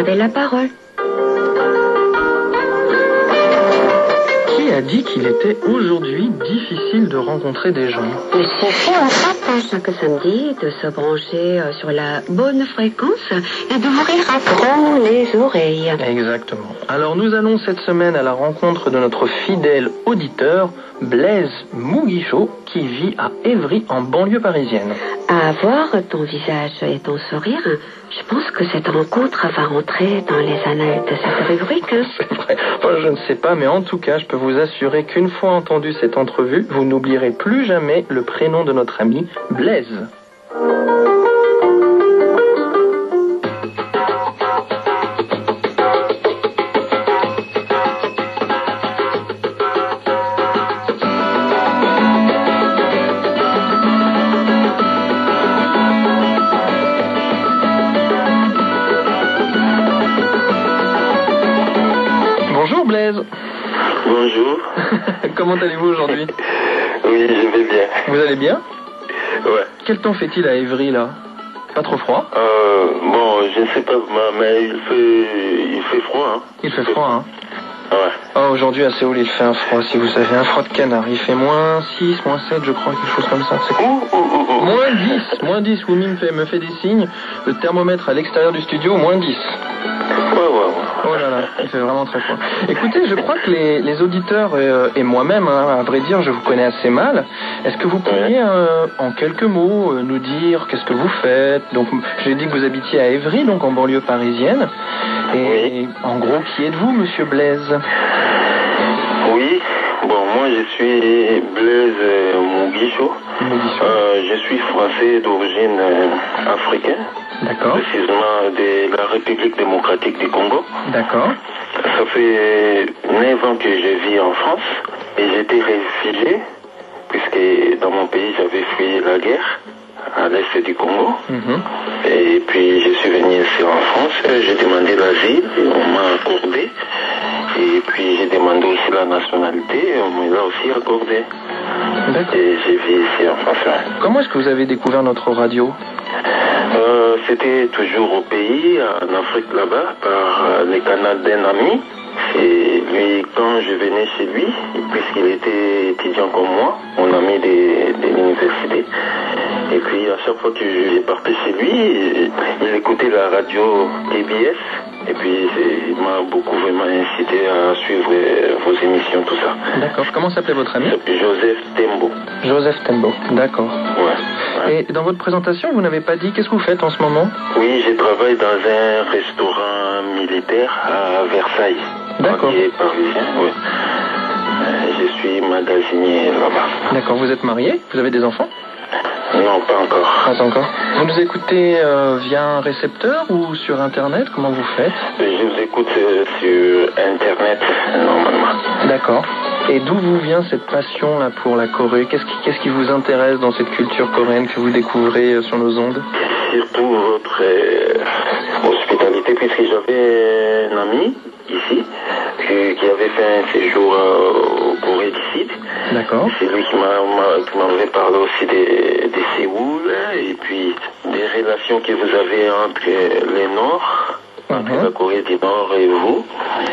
avez la parole. Qui a dit qu'il était aujourd'hui difficile de rencontrer des gens? Il suffit en fait chaque samedi de se brancher sur la bonne fréquence et d'ouvrir à grand les oreilles. Exactement. Alors nous allons cette semaine à la rencontre de notre fidèle auditeur, Blaise Mouguichot, qui vit à Évry en banlieue parisienne. À voir ton visage et ton sourire, je pense que cette rencontre va rentrer dans les annales de cette rubrique. C'est vrai. Enfin, je ne sais pas, mais en tout cas, je peux vous assurer qu'une fois entendu cette entrevue, vous n'oublierez plus jamais le prénom de notre ami, Blaise. Bonjour Blaise. Bonjour. Comment allez-vous aujourd'hui? Oui, je vais bien. Vous allez bien? Ouais. Quel temps fait-il à Évry là? Pas trop froid? Bon, je ne sais pas, mais il fait froid. Hein. Il fait froid, hein? Ouais. Oh, aujourd'hui à Séoul il fait un froid, si vous savez, un froid de canard. Il fait moins 6, moins 7 je crois, quelque chose comme ça. C'est cool. Moins 10, Wumi me fait des signes. Le thermomètre à l'extérieur du studio, moins 10. Ouais. Oh là là, il fait vraiment très froid. Écoutez, je crois que les auditeurs et moi-même, hein, à vrai dire, je vous connais assez mal. Est-ce que vous pourriez, en quelques mots, nous dire qu'est-ce que vous faites? Donc, j'ai dit que vous habitiez à Évry, donc en banlieue parisienne. Et Oui. en gros, qui êtes-vous, monsieur Blaise? Oui. Bon, moi je suis Blaise Mouguichot. Je suis français d'origine africaine. D'accord. Précisément de la République démocratique du Congo. D'accord. Ça fait 9 ans que je vis en France et j'étais réfugié puisque dans mon pays j'avais fui la guerre à l'est du Congo. Et puis je suis venu ici en France, j'ai demandé l'asile, on m'a accordé. Et puis j'ai demandé aussi la nationalité, on me l'a aussi accordé. Et j'ai vécu ici en France. Comment est-ce que vous avez découvert notre radio? C'était toujours au pays, en Afrique là-bas, par les canaux d'un ami. Et lui, quand je venais chez lui, puisqu'il était étudiant comme moi, mon ami de l'université, et puis à chaque fois que je partais chez lui, il écoutait la radio KBS, et puis il m'a beaucoup vraiment incité à suivre vos émissions, tout ça. D'accord. Comment s'appelait votre ami? Joseph Tembo. Joseph Tembo. D'accord. Ouais. Et dans votre présentation, vous n'avez pas dit qu'est-ce que vous faites en ce moment? Oui, je travaille dans un restaurant militaire à Versailles. D'accord. Qui est parisien, oui. Je suis magasinier là-bas. D'accord. Vous êtes marié? Vous avez des enfants? Non, pas encore. Pas encore. Vous nous écoutez via un récepteur ou sur Internet? Comment vous faites? Je vous écoute sur Internet, normalement. D'accord. Et d'où vous vient cette passion là pour la Corée? Qu'est-ce qui vous intéresse dans cette culture coréenne que vous découvrez sur nos ondes? Surtout votre hospitalité, puisque j'avais un ami ici qui avait fait un séjour au Corée du Sud. D'accord. C'est lui qui m'avait parlé aussi de Séoul et puis des relations que vous avez entre les Nord, entre la Corée du Nord et vous,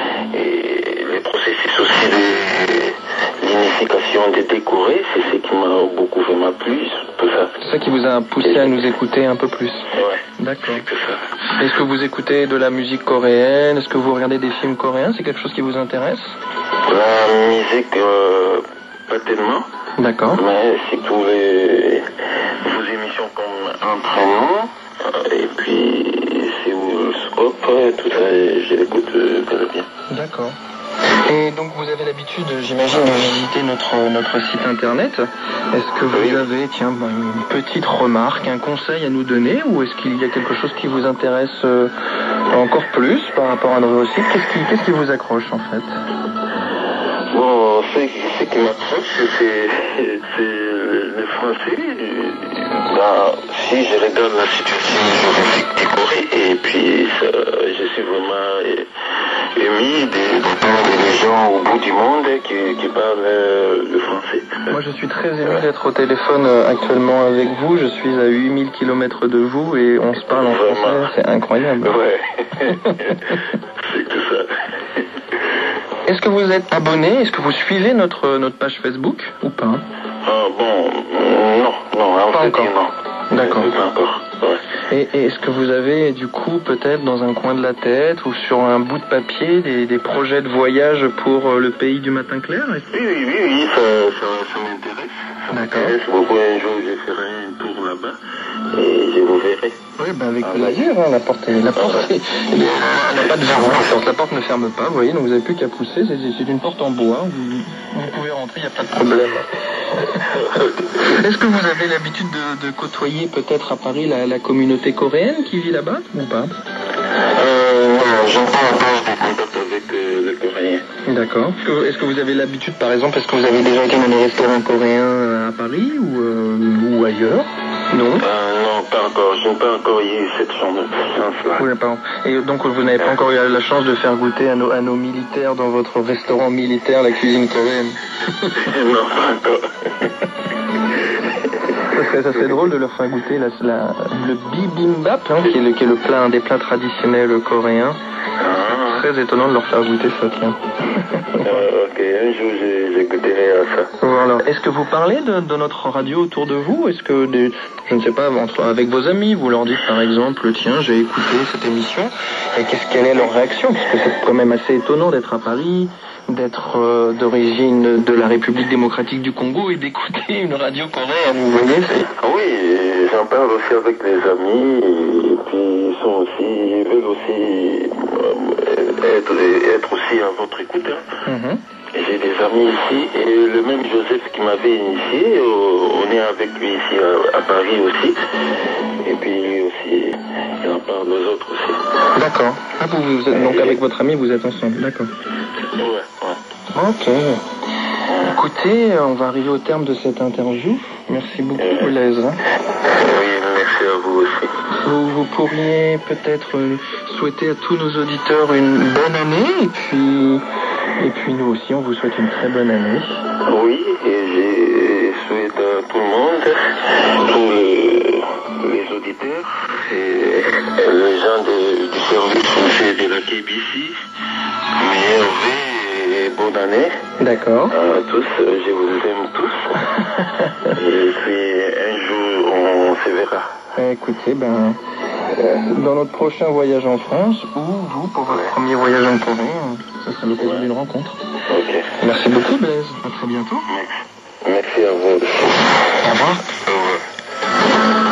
et le processus aussi de l'unification des deux Corées, c'est ce qui m'a beaucoup vraiment plu, tout ça. C'est ça qui vous a poussé à nous écouter un peu plus. Ouais. D'accord. C'est tout ça. Est-ce que vous écoutez de la musique coréenne? Est-ce que vous regardez des films coréens? C'est quelque chose qui vous intéresse? La musique, pas tellement. D'accord. Mais surtout vos émissions comme Entraînement, et puis Séoul Hop, tout ça, je l'écoute très bien. D'accord. Et donc vous avez l'habitude, j'imagine, de visiter notre site internet. Est-ce que vous avez, une petite remarque, un conseil à nous donner, ou est-ce qu'il y a quelque chose qui vous intéresse encore plus par rapport à notre site? Qu'est-ce qui vous accroche en fait? Bon, ce qui m'approche, c'est le français. Si je regarde la situation géographique du Corée, et puis je suis vraiment ému d'entendre des gens au bout du monde qui parlent le français. Moi, je suis très ému d'être au téléphone actuellement avec vous. Je suis à 8000 km de vous et on se parle en français. C'est incroyable. Ouais. C'est tout ça. Est-ce que vous êtes abonné? Est-ce que vous suivez notre page Facebook ou pas? Non, en pas fait, encore. Non. D'accord. Pas encore. Ouais. Et est-ce que vous avez, du coup, peut-être dans un coin de la tête ou sur un bout de papier, des projets de voyage pour le pays du matin clair? Oui, ça m'intéresse. Ça m'intéresse beaucoup. Un jour, je ferai un tour là-bas et je vous verrai. Oui, avec plaisir. Hein, la porte n'a pas de verrou. La porte ne ferme pas, vous voyez, donc vous n'avez plus qu'à pousser. C'est une porte en bois. Vous pouvez rentrer, il n'y a pas de problème. Est-ce que vous avez l'habitude de côtoyer peut-être à Paris la communauté coréenne qui vit là-bas ou pas? Non, j'entends encore des contacts avec les Coréens. D'accord. Est-ce que vous avez l'habitude, par exemple, est-ce que vous avez déjà été dans des restaurants coréens à Paris ou ailleurs? Non. Non, pas encore. Je n'ai pas encore eu cette chance-là. Oui, pardon. Et donc vous n'avez pas encore eu la chance de faire goûter à nos militaires dans votre restaurant militaire la cuisine coréenne? Non, pas encore. Ça serait drôle de leur faire goûter le bibimbap, hein, qui est le plat, un des plats traditionnels coréens. Très étonnant de leur faire goûter ça, tiens. Ok, un jour j'ai goûterai à ça. Voilà. Est-ce que vous parlez de notre radio autour de vous? Est-ce que, je ne sais pas, avec vos amis, vous leur dites par exemple, tiens, j'ai écouté cette émission, et quelle est leur réaction? Parce que c'est quand même assez étonnant d'être à Paris, d'être d'origine de la République démocratique du Congo et d'écouter une radio coréenne, vous voyez? Oui, j'en parle aussi avec les amis, et puis ils veulent aussi être aussi à votre écoute. Hein. Mm-hmm. J'ai des amis ici, et le même Joseph qui m'avait initié, on est avec lui ici à Paris aussi, et puis lui aussi, il en parle aux autres aussi. D'accord. Ah, donc avec votre ami, vous êtes ensemble, d'accord. Ouais. Ok. Écoutez, on va arriver au terme de cette interview. Merci beaucoup, Blaise. Oui, merci à vous aussi. Vous pourriez peut-être souhaiter à tous nos auditeurs une bonne année, et puis nous aussi, on vous souhaite une très bonne année. Oui, et je souhaite à tout le monde, tous les auditeurs, et les gens du service français de la KBC, meilleurs vœux et bonne année. D'accord. À tous, je vous aime tous. Et puis un jour, on se verra. Écoutez, dans notre prochain voyage en France, ou vous, pour votre premier voyage en Corée, ça sera l'occasion d'une rencontre. Ok. Merci beaucoup, Blaise. À très bientôt. Merci à vous. Au revoir. Au revoir.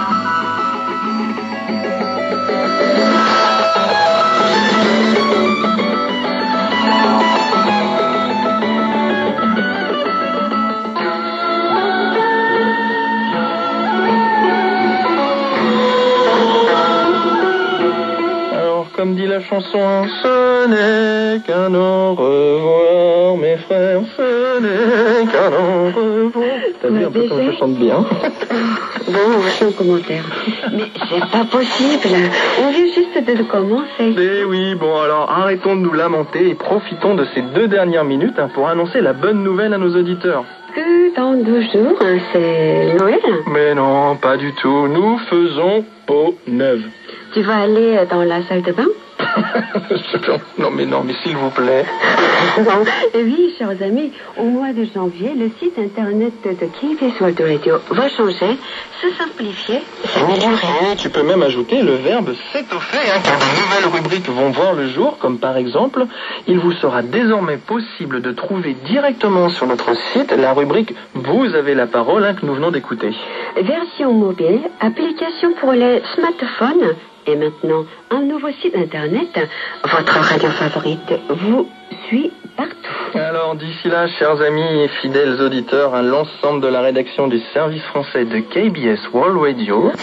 Comme dit la chanson, ce n'est qu'un au revoir, mes frères, ce n'est qu'un au revoir. T'as vu un peu comme je chante bien? Bon, sans commentaire. Mais c'est pas possible. On vient juste de commencer. Eh oui, bon alors arrêtons de nous lamenter et profitons de ces 2 dernières minutes pour annoncer la bonne nouvelle à nos auditeurs. Que dans 2 jours, c'est Noël. Mais non, pas du tout. Nous faisons peau neuve. Tu vas aller dans la salle de bain? Non, mais s'il vous plaît. Non. Et oui, chers amis, au mois de janvier, le site internet de KBS World Radio va changer, se simplifier, s'améliorer. Oui, tu peux même ajouter le verbe s'étoffer, car de nouvelles rubriques vont voir le jour, comme par exemple, il vous sera désormais possible de trouver directement sur notre site la rubrique « Vous avez la parole » que nous venons d'écouter. Version mobile, application pour les smartphones, et maintenant, un nouveau site internet. Votre radio favorite vous suit partout. Alors, d'ici là, chers amis et fidèles auditeurs, l'ensemble de la rédaction du service français de KBS World Radio.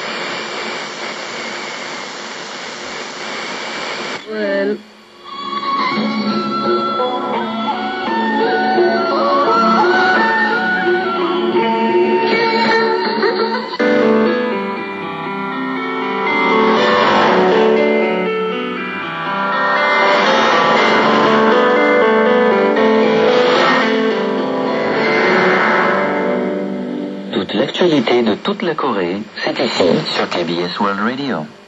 l'actualité de toute la Corée, c'est ici sur KBS World Radio.